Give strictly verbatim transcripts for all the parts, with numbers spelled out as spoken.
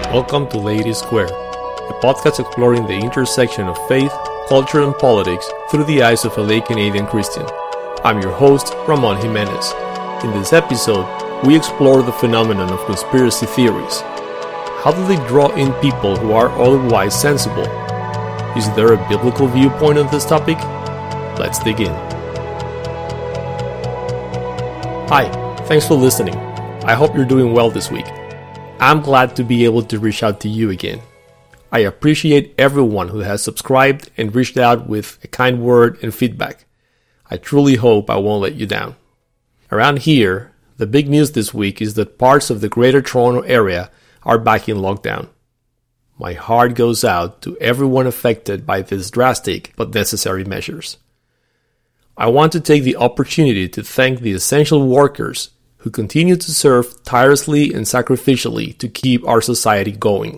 Welcome to Ladies Square, a podcast exploring the intersection of faith, culture, and politics through the eyes of a lay Canadian Christian. I'm your host, Ramon Jimenez. In this episode, we explore the phenomenon of conspiracy theories. How do they draw in people who are otherwise sensible? Is there a biblical viewpoint on this topic? Let's dig in. Hi, thanks for listening. I hope you're doing well this week. I'm glad to be able to reach out to you again. I appreciate everyone who has subscribed and reached out with a kind word and feedback. I truly hope I won't let you down. Around here, the big news this week is that parts of the Greater Toronto Area are back in lockdown. My heart goes out to everyone affected by these drastic but necessary measures. I want to take the opportunity to thank the essential workers who continue to serve tirelessly and sacrificially to keep our society going.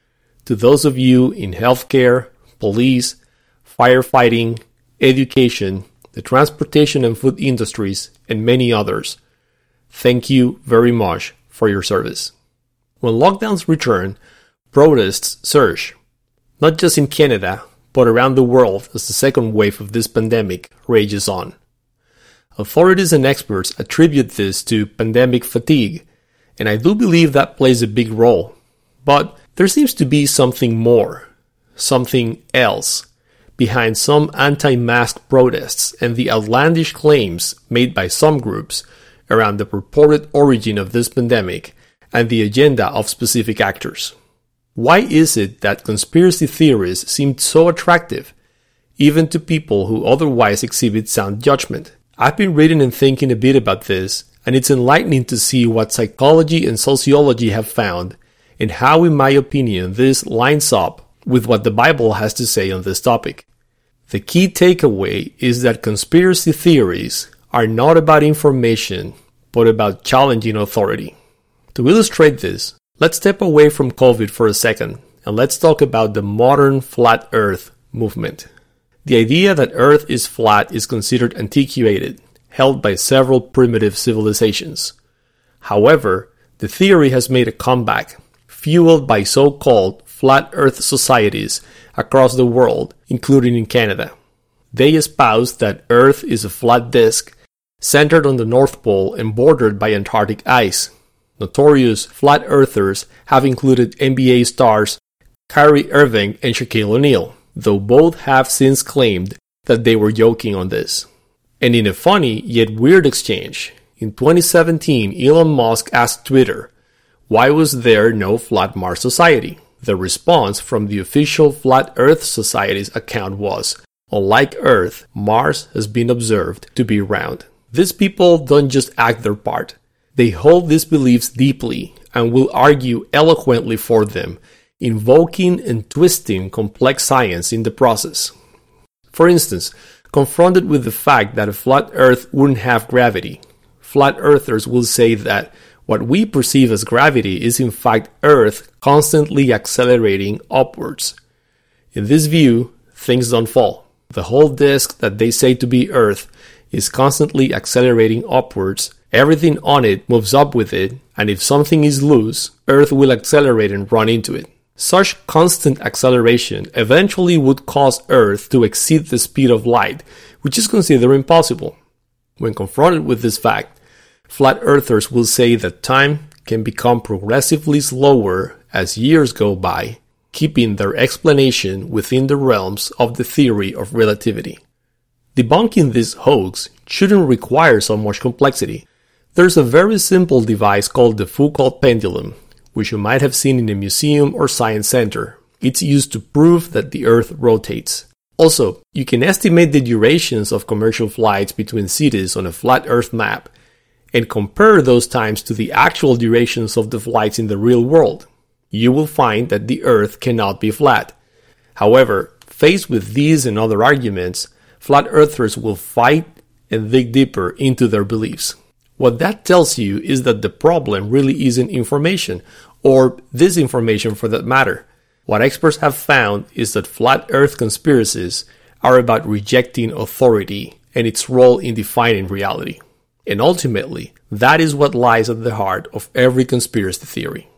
To those of you in healthcare, police, firefighting, education, the transportation and food industries, and many others, thank you very much for your service. When lockdowns return, protests surge, not just in Canada, but around the world as the second wave of this pandemic rages on. Authorities and experts attribute this to pandemic fatigue, and I do believe that plays a big role. But there seems to be something more, something else, behind some anti-mask protests and the outlandish claims made by some groups around the purported origin of this pandemic and the agenda of specific actors. Why is it that conspiracy theories seem so attractive, even to people who otherwise exhibit sound judgment? I've been reading and thinking a bit about this, and it's enlightening to see what psychology and sociology have found, and how, in my opinion, this lines up with what the Bible has to say on this topic. The key takeaway is that conspiracy theories are not about information, but about challenging authority. To illustrate this, let's step away from COVID for a second, and let's talk about the modern flat earth movement. The idea that Earth is flat is considered antiquated, held by several primitive civilizations. However, the theory has made a comeback, fueled by so-called flat Earth societies across the world, including in Canada. They espouse that Earth is a flat disk, centered on the North Pole and bordered by Antarctic ice. Notorious flat earthers have included N B A stars Kyrie Irving and Shaquille O'Neal, though both have since claimed that they were joking on this. And in a funny yet weird exchange, in twenty seventeen, Elon Musk asked Twitter, why was there no Flat Mars Society? The response from the official Flat Earth Society's account was, unlike Earth, Mars has been observed to be round. These people don't just act their part. They hold these beliefs deeply and will argue eloquently for them, invoking and twisting complex science in the process. For instance, confronted with the fact that a flat Earth wouldn't have gravity, flat earthers will say that what we perceive as gravity is in fact Earth constantly accelerating upwards. In this view, things don't fall. The whole disk that they say to be Earth is constantly accelerating upwards. Everything on it moves up with it, and if something is loose, Earth will accelerate and run into it. Such constant acceleration eventually would cause Earth to exceed the speed of light, which is considered impossible. When confronted with this fact, flat earthers will say that time can become progressively slower as years go by, keeping their explanation within the realms of the theory of relativity. Debunking this hoax shouldn't require so much complexity. There's a very simple device called the Foucault pendulum, which you might have seen in a museum or science center. It's used to prove that the Earth rotates. Also, you can estimate the durations of commercial flights between cities on a flat Earth map and compare those times to the actual durations of the flights in the real world. You will find that the Earth cannot be flat. However, faced with these and other arguments, flat earthers will fight and dig deeper into their beliefs. What that tells you is that the problem really isn't information, or disinformation for that matter. What experts have found is that flat earth conspiracies are about rejecting authority and its role in defining reality. And ultimately, that is what lies at the heart of every conspiracy theory.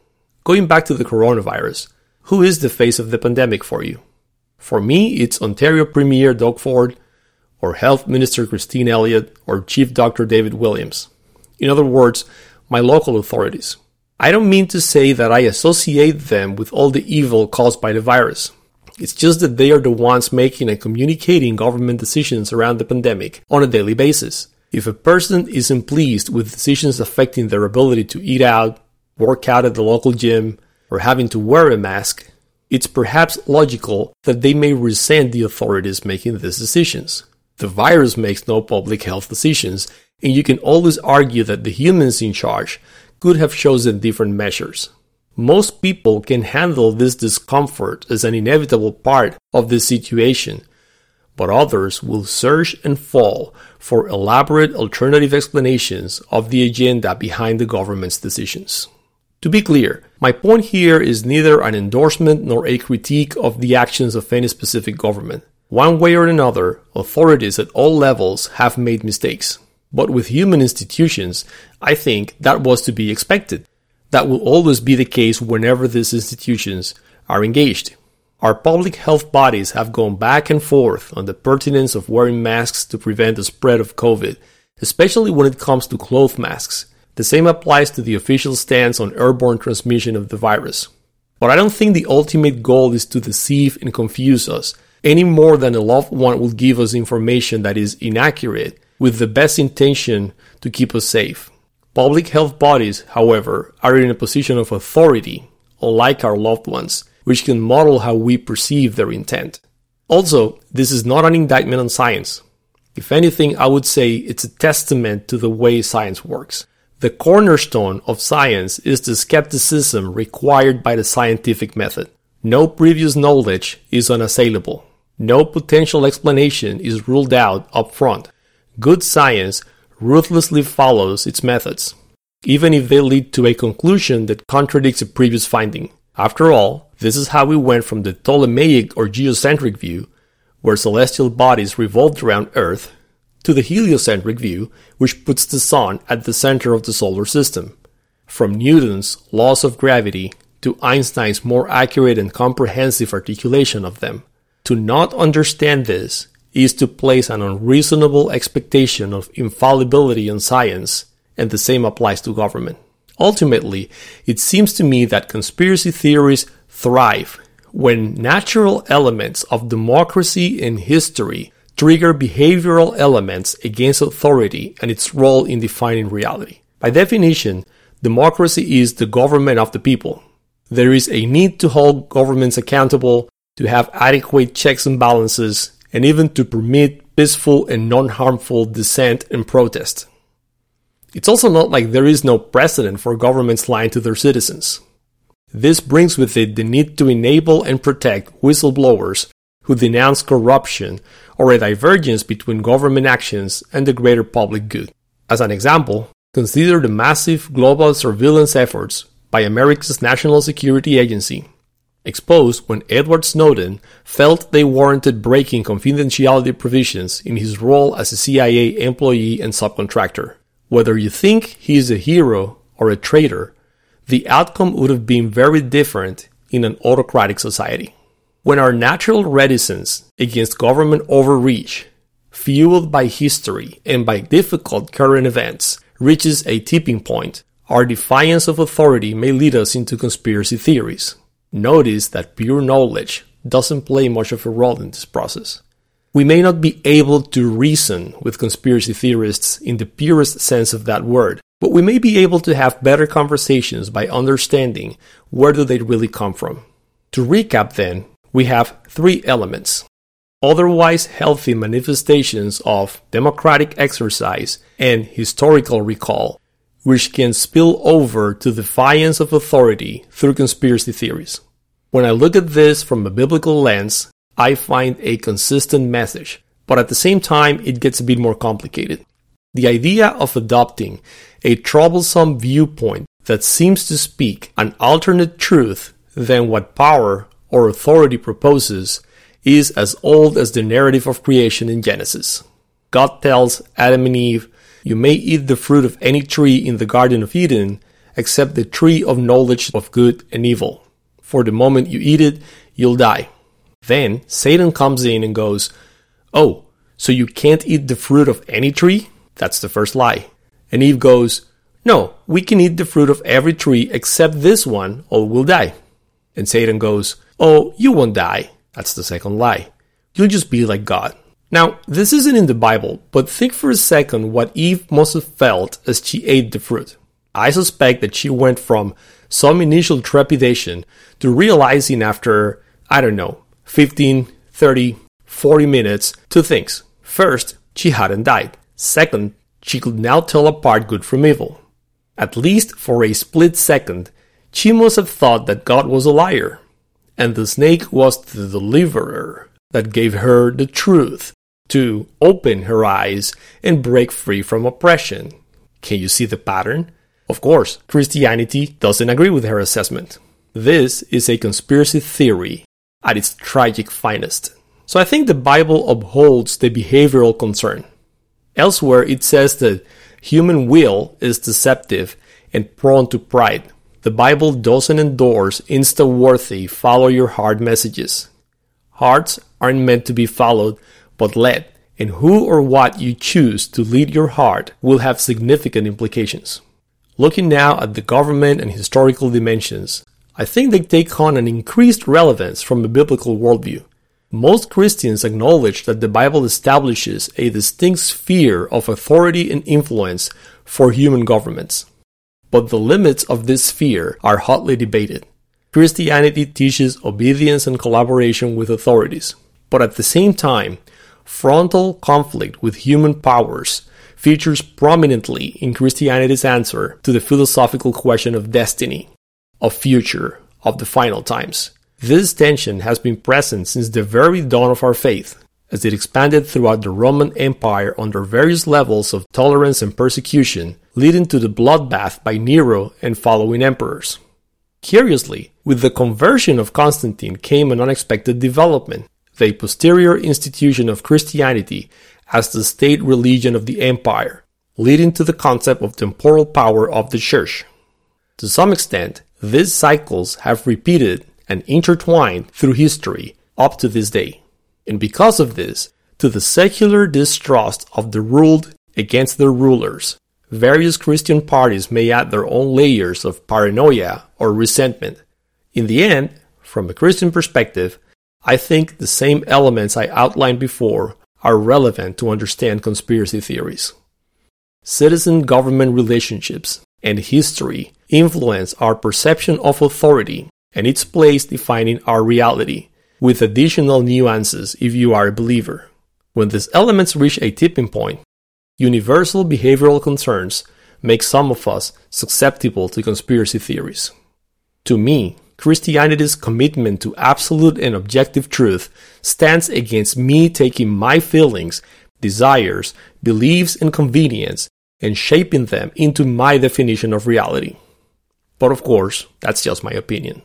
Going back to the coronavirus, who is the face of the pandemic for you? For me, it's Ontario Premier Doug Ford, or Health Minister Christine Elliott, or Chief Doctor David Williams. In other words, my local authorities. I don't mean to say that I associate them with all the evil caused by the virus. It's just that they are the ones making and communicating government decisions around the pandemic on a daily basis. If a person isn't pleased with decisions affecting their ability to eat out, work out at the local gym, or having to wear a mask, it's perhaps logical that they may resent the authorities making these decisions. The virus makes no public health decisions, and you can always argue that the humans in charge could have chosen different measures. Most people can handle this discomfort as an inevitable part of this situation, but others will surge and fall for elaborate alternative explanations of the agenda behind the government's decisions. To be clear, my point here is neither an endorsement nor a critique of the actions of any specific government. One way or another, authorities at all levels have made mistakes. But with human institutions, I think that was to be expected. That will always be the case whenever these institutions are engaged. Our public health bodies have gone back and forth on the pertinence of wearing masks to prevent the spread of COVID, especially when it comes to cloth masks. The same applies to the official stance on airborne transmission of the virus. But I don't think the ultimate goal is to deceive and confuse us, any more than a loved one will give us information that is inaccurate with the best intention to keep us safe. Public health bodies, however, are in a position of authority, unlike our loved ones, which can model how we perceive their intent. Also, this is not an indictment on science. If anything, I would say it's a testament to the way science works. The cornerstone of science is the skepticism required by the scientific method. No previous knowledge is unassailable. No potential explanation is ruled out up front. Good science ruthlessly follows its methods, even if they lead to a conclusion that contradicts a previous finding. After all, this is how we went from the Ptolemaic or geocentric view, where celestial bodies revolved around Earth, to the heliocentric view, which puts the Sun at the center of the solar system. From Newton's laws of gravity to Einstein's more accurate and comprehensive articulation of them. To not understand this is to place an unreasonable expectation of infallibility on science, and the same applies to government. Ultimately, it seems to me that conspiracy theories thrive when natural elements of democracy and history trigger behavioral elements against authority and its role in defining reality. By definition, democracy is the government of the people. There is a need to hold governments accountable, to have adequate checks and balances, and even to permit peaceful and non-harmful dissent and protest. It's also not like there is no precedent for governments lying to their citizens. This brings with it the need to enable and protect whistleblowers who denounce corruption or a divergence between government actions and the greater public good. As an example, consider the massive global surveillance efforts by America's National Security Agency, exposed when Edward Snowden felt they warranted breaking confidentiality provisions in his role as a C I A employee and subcontractor. Whether you think he is a hero or a traitor, the outcome would have been very different in an autocratic society. When our natural reticence against government overreach, fueled by history and by difficult current events, reaches a tipping point, our defiance of authority may lead us into conspiracy theories. Notice that pure knowledge doesn't play much of a role in this process. We may not be able to reason with conspiracy theorists in the purest sense of that word, but we may be able to have better conversations by understanding where do they really come from. To recap then, we have three elements. Otherwise healthy manifestations of democratic exercise and historical recall, which can spill over to defiance of authority through conspiracy theories. When I look at this from a biblical lens, I find a consistent message, but at the same time it gets a bit more complicated. The idea of adopting a troublesome viewpoint that seems to speak an alternate truth than what power or authority proposes is as old as the narrative of creation in Genesis. God tells Adam and Eve, "You may eat the fruit of any tree in the Garden of Eden, except the tree of knowledge of good and evil. For the moment you eat it, you'll die. Then Satan comes in and goes, "Oh, so you can't eat the fruit of any tree?" That's the first lie. And Eve goes, "No, we can eat the fruit of every tree except this one, or we'll die." And Satan goes, "Oh, you won't die." That's the second lie. You'll just be like God. Now, this isn't in the Bible, but think for a second what Eve must have felt as she ate the fruit. I suspect that she went from some initial trepidation to realizing after, I don't know, fifteen, thirty, forty minutes, two things. First, she hadn't died. Second, she could now tell apart good from evil. At least for a split second, she must have thought that God was a liar, and the snake was the deliverer that gave her the truth to open her eyes and break free from oppression. Can you see the pattern? Of course, Christianity doesn't agree with her assessment. This is a conspiracy theory at its tragic finest. So I think the Bible upholds the behavioral concern. Elsewhere, it says that human will is deceptive and prone to pride. The Bible doesn't endorse insta-worthy, follow-your-heart messages. Hearts aren't meant to be followed, but led, and who or what you choose to lead your heart will have significant implications. Looking now at the government and historical dimensions, I think they take on an increased relevance from a biblical worldview. Most Christians acknowledge that the Bible establishes a distinct sphere of authority and influence for human governments. But the limits of this sphere are hotly debated. Christianity teaches obedience and collaboration with authorities, but at the same time, frontal conflict with human powers features prominently in Christianity's answer to the philosophical question of destiny, of future, of the final times. This tension has been present since the very dawn of our faith, as it expanded throughout the Roman Empire under various levels of tolerance and persecution, leading to the bloodbath by Nero and following emperors. Curiously, with the conversion of Constantine came an unexpected development, the posterior institution of Christianity as the state religion of the empire, leading to the concept of temporal power of the church. To some extent, these cycles have repeated and intertwined through history up to this day. And because of this, to the secular distrust of the ruled against their rulers, various Christian parties may add their own layers of paranoia or resentment. In the end, from a Christian perspective, I think the same elements I outlined before are relevant to understand conspiracy theories. Citizen-government relationships and history influence our perception of authority and its place defining our reality, with additional nuances if you are a believer. When these elements reach a tipping point, universal behavioral concerns make some of us susceptible to conspiracy theories. To me, Christianity's commitment to absolute and objective truth stands against me taking my feelings, desires, beliefs, and convenience and shaping them into my definition of reality. But of course, that's just my opinion.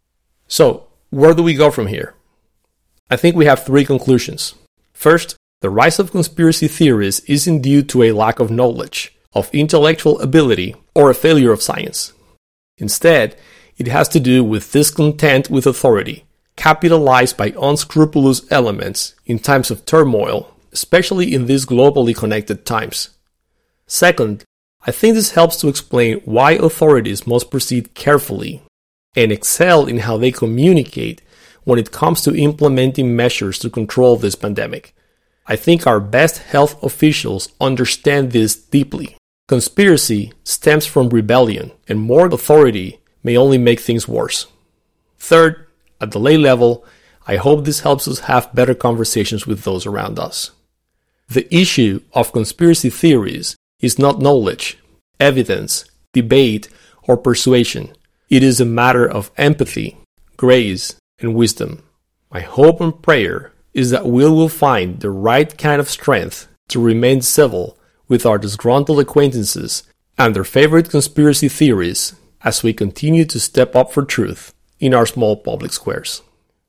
So, where do we go from here? I think we have three conclusions. First, the rise of conspiracy theories isn't due to a lack of knowledge, of intellectual ability, or a failure of science. Instead, it has to do with discontent with authority, capitalized by unscrupulous elements in times of turmoil, especially in these globally connected times. Second, I think this helps to explain why authorities must proceed carefully and excel in how they communicate when it comes to implementing measures to control this pandemic. I think our best health officials understand this deeply. Conspiracy stems from rebellion, and more authority may only make things worse. Third, at the lay level, I hope this helps us have better conversations with those around us. The issue of conspiracy theories is not knowledge, evidence, debate, or persuasion. It is a matter of empathy, grace, and wisdom. My hope and prayer is that we will find the right kind of strength to remain civil with our disgruntled acquaintances and their favorite conspiracy theories as we continue to step up for truth in our small public squares.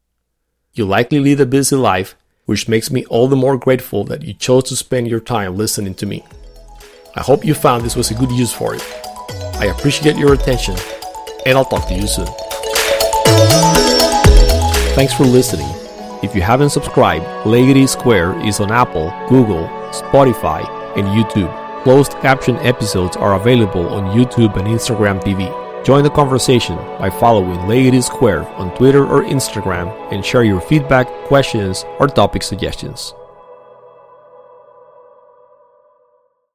You likely lead a busy life, which makes me all the more grateful that you chose to spend your time listening to me. I hope you found this was a good use for it. I appreciate your attention, and I'll talk to you soon. Thanks for listening. If you haven't subscribed, Leggedy Square is on Apple, Google, Spotify, and YouTube. Closed caption episodes are available on YouTube and Instagram T V. Join the conversation by following Leggedy Square on Twitter or Instagram and share your feedback, questions, or topic suggestions.